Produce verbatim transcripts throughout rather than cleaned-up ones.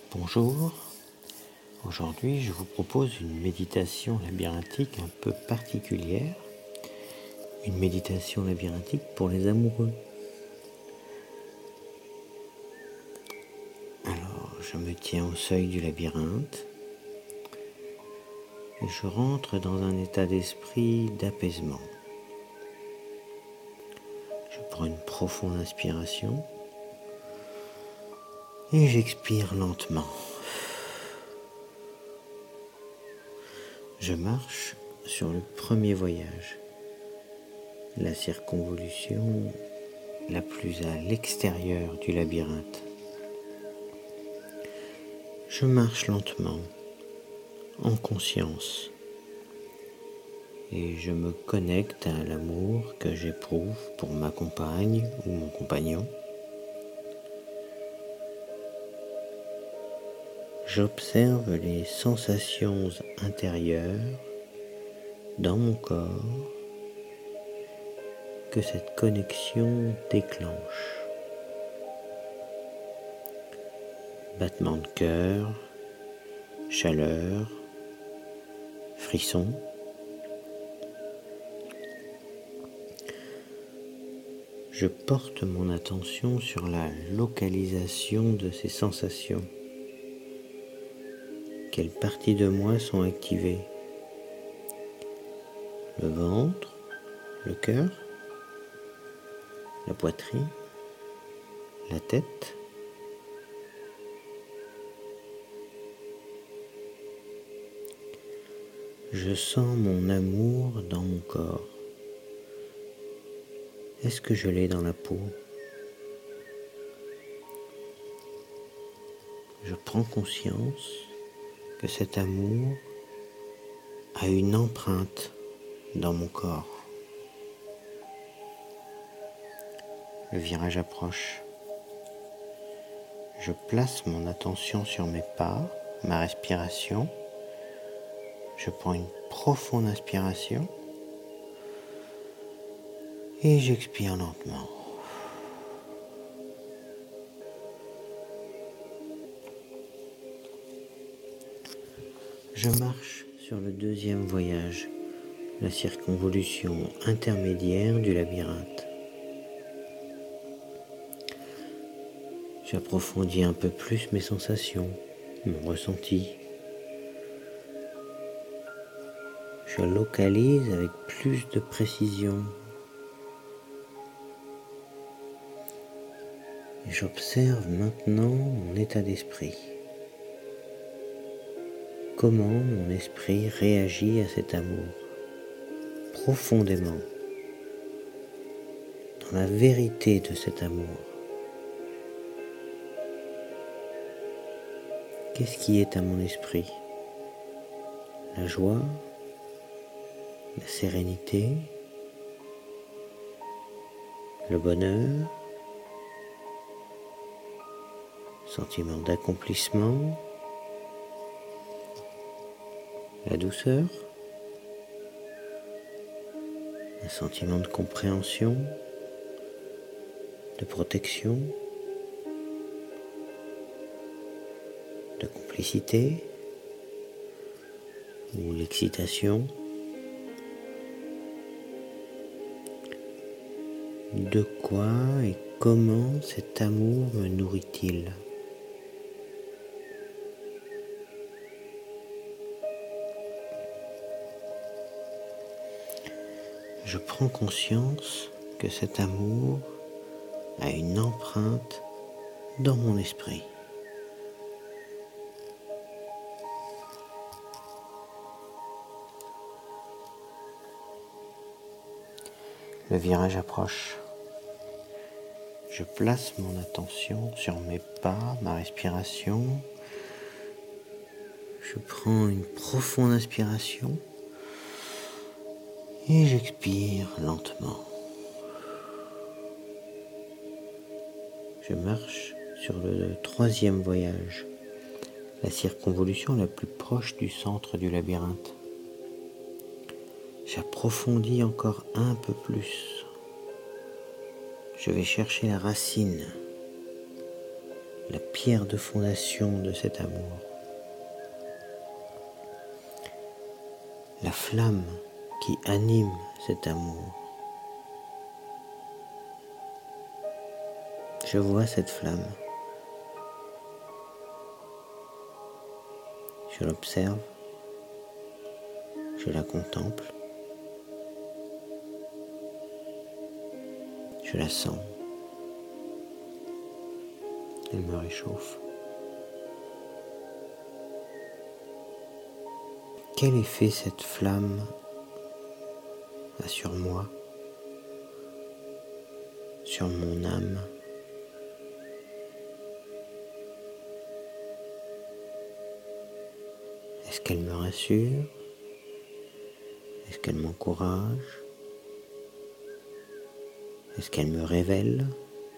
Bonjour, aujourd'hui je vous propose une méditation labyrinthique un peu particulière, une méditation labyrinthique pour les amoureux. Alors je me tiens au seuil du labyrinthe et je rentre dans un état d'esprit d'apaisement. Je prends une profonde inspiration et j'expire lentement. Je marche sur le premier voyage, la circonvolution la plus à l'extérieur du labyrinthe. Je marche lentement, en conscience, et je me connecte à l'amour que j'éprouve pour ma compagne ou mon compagnon. J'observe les sensations intérieures dans mon corps que cette connexion déclenche. Battement de cœur, chaleur, frisson. Je porte mon attention sur la localisation de ces sensations. Quelles parties de moi sont activées? Le ventre, le cœur, la poitrine, la tête. Je sens mon amour dans mon corps. Est-ce que je l'ai dans la peau? Je prends conscience que cet amour a une empreinte dans mon corps. Le virage approche. Je place mon attention sur mes pas, ma respiration. Je prends une profonde inspiration et j'expire lentement. Je marche sur le deuxième voyage, la circonvolution intermédiaire du labyrinthe. J'approfondis un peu plus mes sensations, mon ressenti. Je localise avec plus de précision. Et j'observe maintenant mon état d'esprit. Comment mon esprit réagit à cet amour, profondément, dans la vérité de cet amour. Qu'est-ce qui est à mon esprit? La joie, la sérénité, le bonheur, sentiment d'accomplissement, la douceur, un sentiment de compréhension, de protection, de complicité ou l'excitation. De quoi et comment cet amour me nourrit-il? Je prends conscience que cet amour a une empreinte dans mon esprit. Le virage approche. Je place mon attention sur mes pas, ma respiration. Je prends une profonde inspiration et j'expire lentement. Je marche sur le troisième voyage, la circonvolution la plus proche du centre du labyrinthe. J'approfondis encore un peu plus. Je vais chercher la racine. la pierre de fondation de cet amour, la flamme qui anime cet amour. Je vois cette flamme. Je l'observe. Je la contemple. Je la sens. Elle me réchauffe. Quel effet cette flamme a sur moi, sur mon âme? Est-ce qu'elle me rassure? Est-ce qu'elle m'encourage? Est-ce qu'elle me révèle?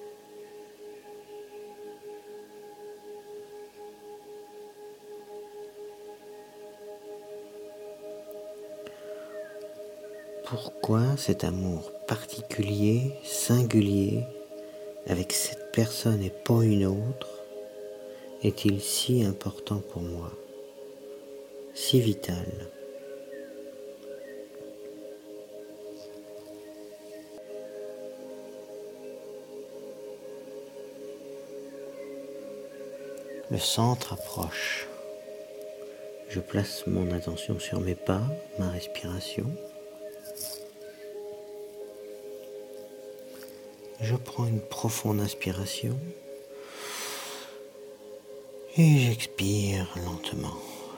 Pourquoi cet amour particulier, singulier, avec cette personne et pas une autre, est-il si important pour moi, si vital? Le centre approche. Je place mon attention sur mes pas, ma respiration. Je prends une profonde inspiration et j'expire lentement.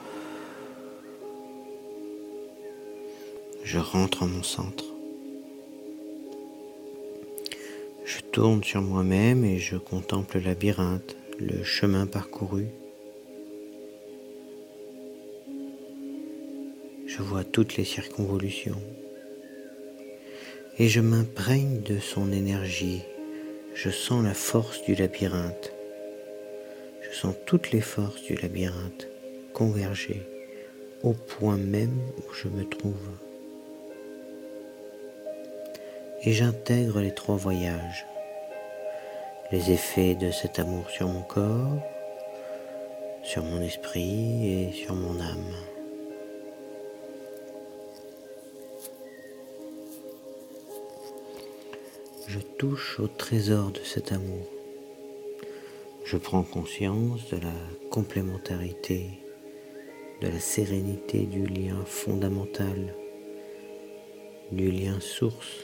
Je rentre en mon centre. Je tourne sur moi-même et je contemple le labyrinthe, le chemin parcouru. Je vois toutes les circonvolutions et je m'imprègne de son énergie. Je sens la force du labyrinthe. Je sens toutes les forces du labyrinthe converger au point même où je me trouve. Et j'intègre les trois voyages, les effets de cet amour sur mon corps, sur mon esprit et sur mon âme. Je touche au trésor de cet amour. Je prends conscience de la complémentarité, de la sérénité du lien fondamental, du lien source,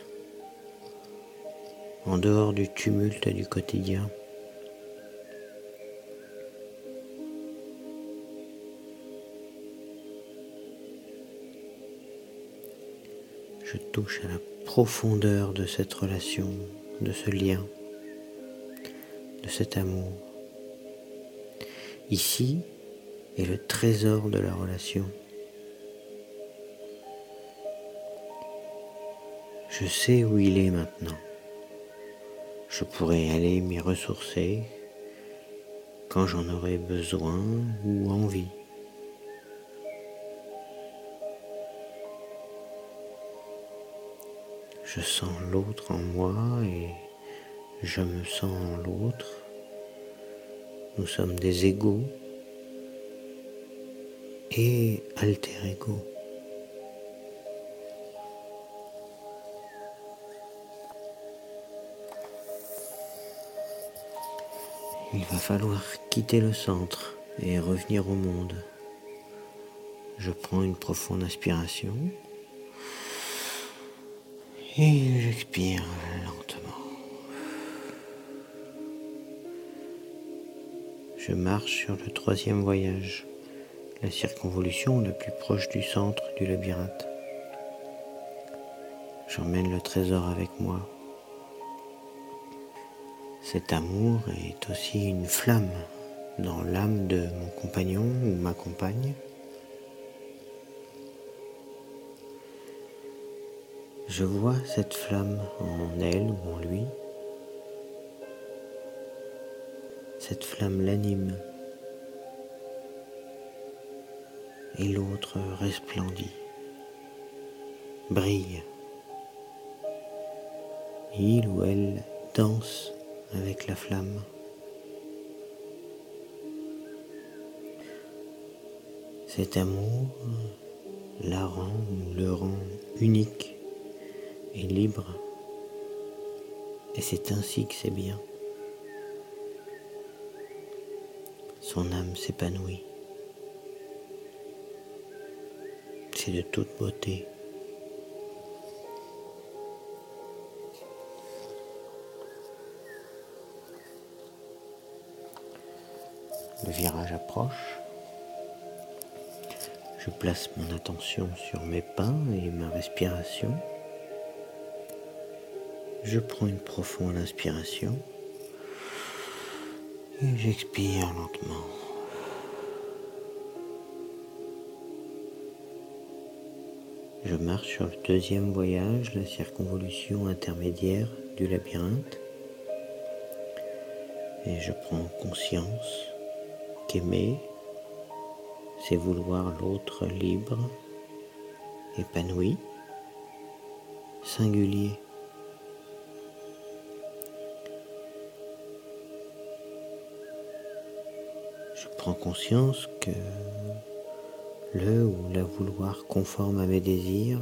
en dehors du tumulte du quotidien. Je touche à la profondeur de cette relation, de ce lien, de cet amour. Ici est le trésor de la relation. Je sais où il est maintenant. Je pourrais aller m'y ressourcer quand j'en aurai besoin ou envie. Je sens l'autre en moi et je me sens en l'autre. Nous sommes des égaux et alter ego. Il va falloir quitter le centre et revenir au monde. Je prends une profonde inspiration et j'expire lentement. Je marche sur le troisième voyage, la circonvolution la plus proche du centre du labyrinthe. J'emmène le trésor avec moi. Cet amour est aussi une flamme dans l'âme de mon compagnon ou ma compagne. Je vois cette flamme en elle ou en lui. Cette flamme l'anime et l'autre resplendit, brille. Il ou elle danse avec la flamme. Cet amour la rend ou le rend unique et libre, et c'est ainsi que c'est bien. Son âme s'épanouit. C'est de toute beauté. Le virage approche. Je place mon attention sur mes pas et ma respiration. Je prends une profonde inspiration et j'expire lentement. Je marche sur le deuxième voyage, la circonvolution intermédiaire du labyrinthe, et je prends conscience qu'aimer, c'est vouloir l'autre libre, épanoui, singulier. Je prends conscience que le ou la vouloir conforme à mes désirs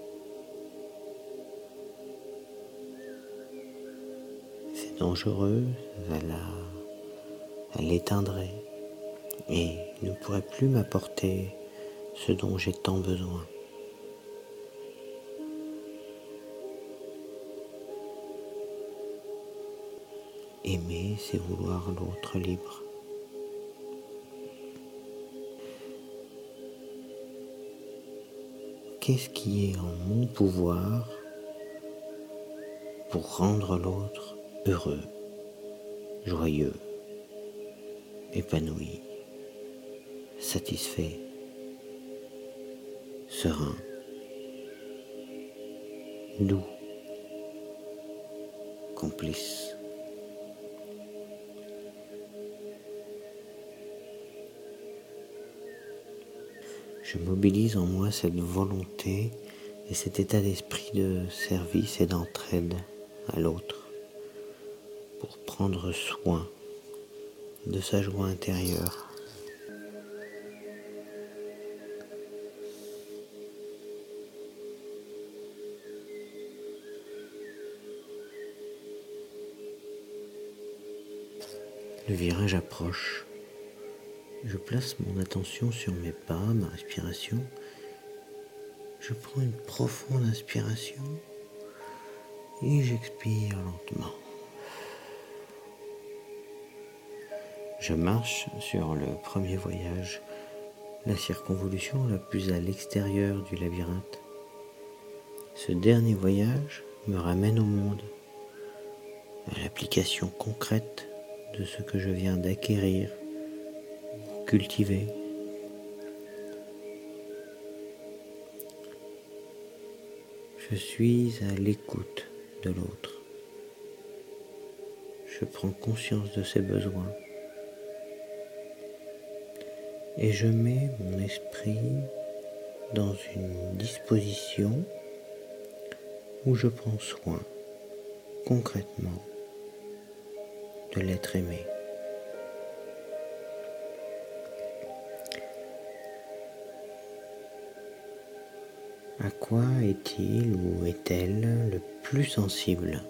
c'est dangereux, ça la, elle l'éteindrait et ne pourrait plus m'apporter ce dont j'ai tant besoin. Aimer, c'est vouloir l'autre libre. Qu'est-ce qui est en mon pouvoir pour rendre l'autre heureux, joyeux, épanoui, satisfait, serein, doux, complice. Je mobilise en moi cette volonté et cet état d'esprit de service et d'entraide à l'autre pour prendre soin de sa joie intérieure. Le virage approche. Je place mon attention sur mes pas, ma respiration. Je prends une profonde inspiration et j'expire lentement. Je marche sur le premier voyage, la circonvolution la plus à l'extérieur du labyrinthe. Ce dernier voyage me ramène au monde, à l'application concrète de ce que je viens d'acquérir, cultiver. Je suis à l'écoute de l'autre. Je prends conscience de ses besoins. Et je mets mon esprit dans une disposition où je prends soin, concrètement, de l'être aimé. À quoi est-il ou est-elle le plus sensible?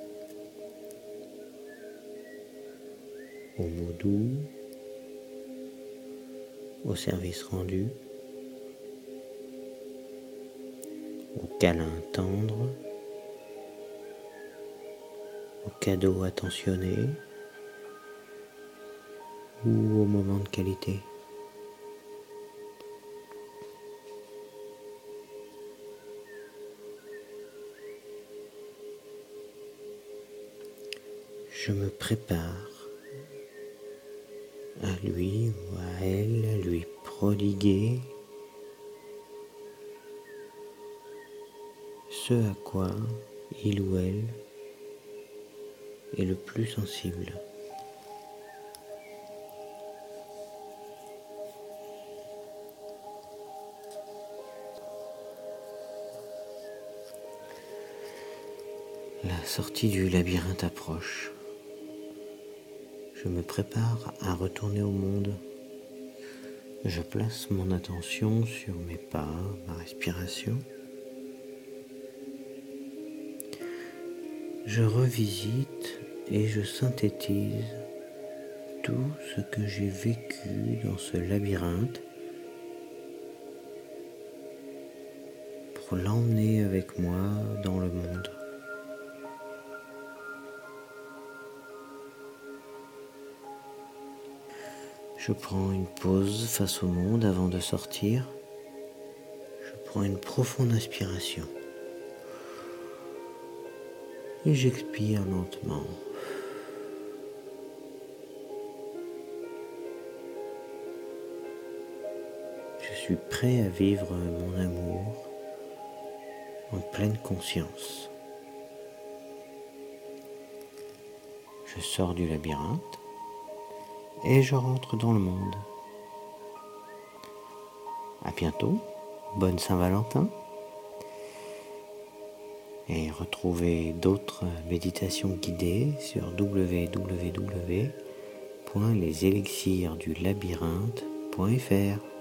Aux mots doux, au service rendu, au câlin tendre, au cadeau attentionné ou au moment de qualité. Je me prépare à lui ou à elle, à lui prodiguer ce à quoi il ou elle est le plus sensible. La sortie du labyrinthe approche. Je me prépare à retourner au monde. Je place mon attention sur mes pas, ma respiration. Je revisite et je synthétise tout ce que j'ai vécu dans ce labyrinthe pour l'emmener avec moi dans le monde. Je prends une pause face au monde avant de sortir. Je prends une profonde inspiration. Et j'expire lentement. Je suis prêt à vivre mon amour en pleine conscience. Je sors du labyrinthe et je rentre dans le monde. À bientôt, bonne Saint-Valentin. Et retrouvez d'autres méditations guidées sur w w w point les élixirs du labyrinthe point f r.